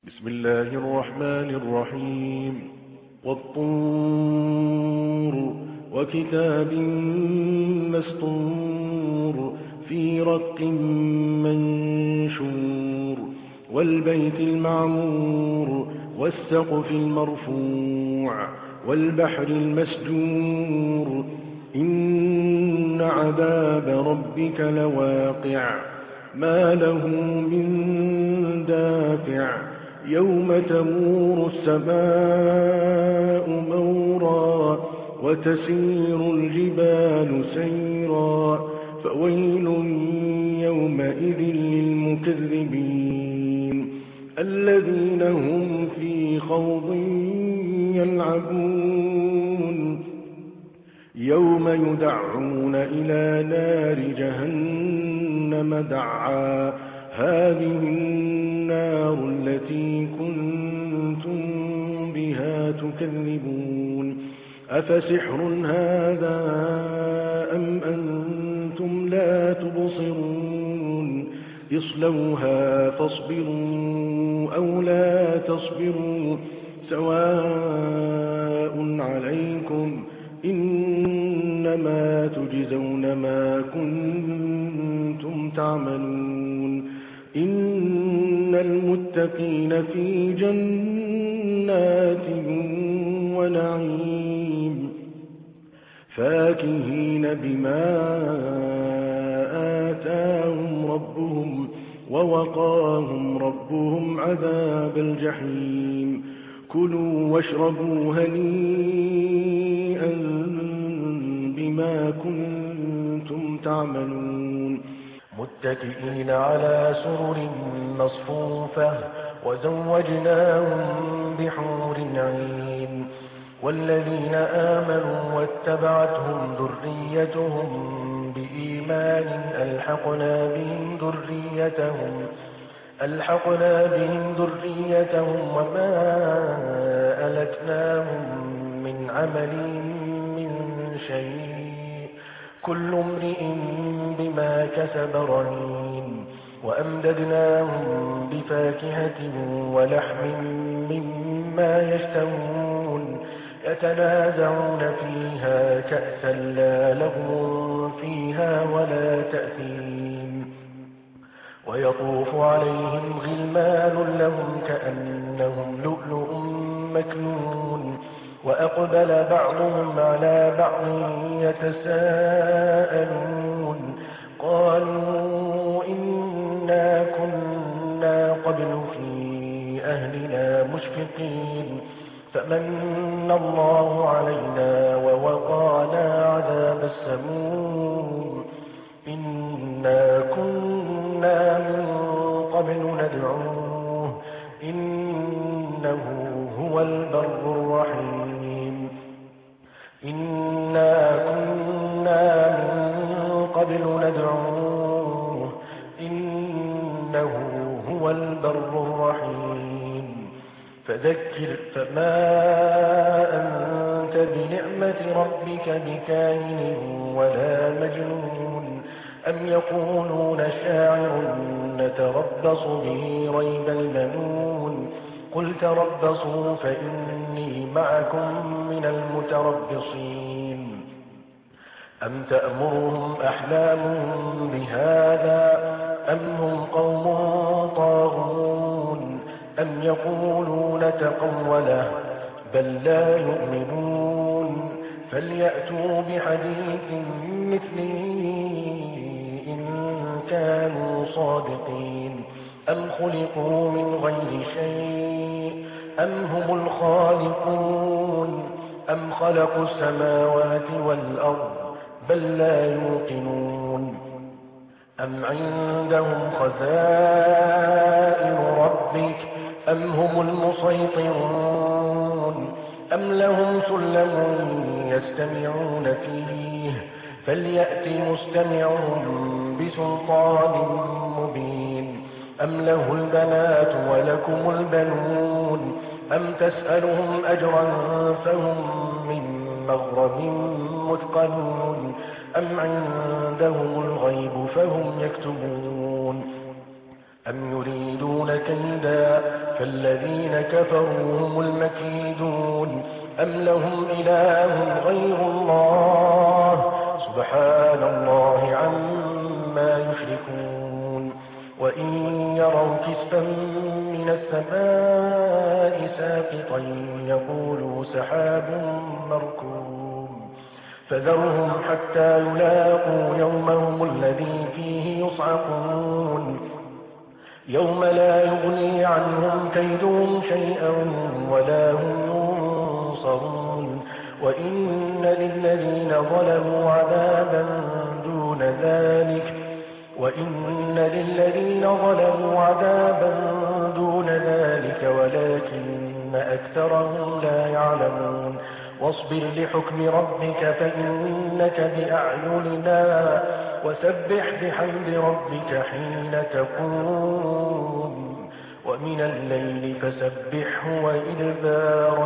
بسم الله الرحمن الرحيم والطور وكتاب مسطور في رق منشور والبيت المعمور والسقف المرفوع والبحر المسجور إن عذاب ربك لواقع ما له من دافع يوم تمور السماء مورا وتسير الجبال سيرا فويل يومئذ للمكذبين الذين هم في خوض يلعبون يوم يدعون إلى نار جهنم دعا هذه النار التي كنتم بها تكذبون أفسحر هذا أم أنتم لا تبصرون اصلوها فاصبروا أو لا تصبروا سواء عليكم إنما تجزون ما كنتم تعملون إن المتقين في جنات ونعيم فاكهين بما آتاهم ربهم ووقاهم ربهم عذاب الجحيم كلوا واشربوا هنيئا بما كنتم تعملون متكئين على سرر مصفوفة وزوجناهم بحور عين والذين آمنوا واتبعتهم ذريتهم بإيمان ألحقنا بهم ذريتهم وما ألتناهم من عملهم من شيء كل امرئ بما كسب رهين وأمددناهم بفاكهة ولحم مما يشتهون يتنازعون فيها كأسا لا لغو فيها ولا تأثيم ويطوف عليهم غلمان لهم كأنهم لؤلؤ مكنون وأقبل بعضهم على بعض يتساءلون قالوا إنا كنا قبل في أهلنا مشفقين فمن الله علينا ووقانا عذاب السموم إنا كنا من قبل ندعوه إنه هو البر الرحيم إنا كنا من قبل ندعوه إنه هو البر الرحيم فذكر فما أنت بنعمة ربك بكاهن ولا مجنون أم يقولون شاعر نتربص به ريب المنون قل تربصوا فإني معكم من المتربصين أم تأمرهم أحلامهم بهذا أم هم قوم طاغون أم يقولون تقوله بل لا يؤمنون فليأتوا بحديث مثله إن كانوا صادقين أم خلقوا من غير شيء أم هم الخالقون أم خلقوا السماوات والأرض بل لا يوقنون أم عندهم خزائن ربك أم هم المسيطرون أم لهم سلم يستمعون فيه فليأت مستمعهم بسلطان مبين أم له البنات ولكم البنون أم تسألهم أجرا فهم من مغرم مثقلون أم عندهم الغيب فهم يكتبون أم يريدون كيدا فالذين كفروا هم المكيدون أم لهم إله غير الله سبحان الله عما يشركون وإن يروا كسفا من السماء ساقطا يقولوا سحاب مركوم فذرهم حتى يلاقوا يومهم الذي فيه يصعقون يوم لا يغني عنهم كيدهم شيئا ولا هم ينصرون وإن للذين ظلموا عذابا دون ذلك ولكن أكثرهم لا يعلمون واصبر لحكم ربك فإنك بأعيننا وسبح بحمد ربك حين تقوم ومن الليل فسبحه وإدبار